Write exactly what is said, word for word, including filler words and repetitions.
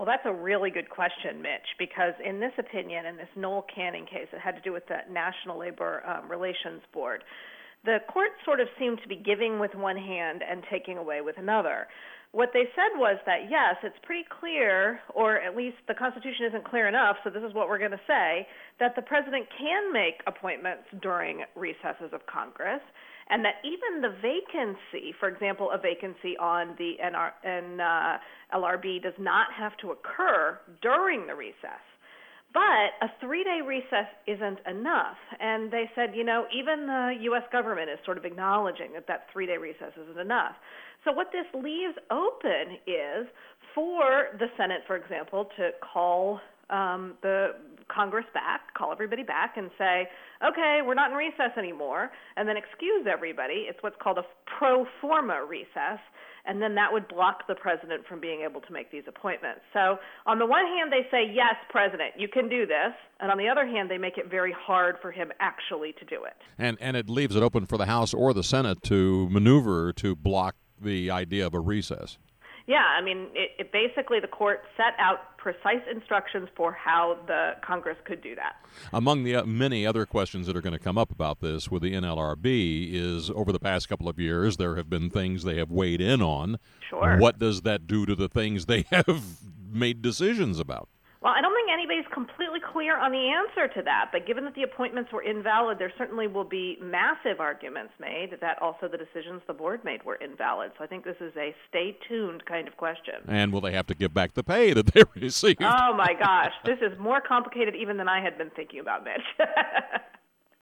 Well, that's a really good question, Mitch, because in this opinion, in this Noel Canning case, it had to do with the National Labor um, Relations Board. The court sort of seemed to be giving with one hand and taking away with another. What they said was that, yes, it's pretty clear, or at least the Constitution isn't clear enough, so this is what we're going to say, that the president can make appointments during recesses of Congress, and that even the vacancy, for example, a vacancy on the N R, N, uh, L R B does not have to occur during the recess. But a three-day recess isn't enough. And they said, you know, even the U S government is sort of acknowledging that that three-day recess isn't enough. So what this leaves open is for the Senate, for example, to call um, the Congress back, call everybody back and say, okay, we're not in recess anymore, and then excuse everybody. It's what's called a pro forma recess. And then that would block the president from being able to make these appointments. So on the one hand, they say, yes, president, you can do this. And on the other hand, they make it very hard for him actually to do it. And and it leaves it open for the House or the Senate to maneuver to block the idea of a recess. Yeah, I mean, it, it basically the court set out precise instructions for how the Congress could do that. Among the uh, many other questions that are going to come up about this with the N L R B is over the past couple of years, there have been things they have weighed in on. Sure. What does that do to the things they have made decisions about? Well, I don't think anybody's completely clear on the answer to that, but given that the appointments were invalid, there certainly will be massive arguments made that also the decisions the board made were invalid. So I think this is a stay tuned kind of question. And will they have to give back the pay that they received? Oh, my gosh. This is more complicated even than I had been thinking about, Mitch.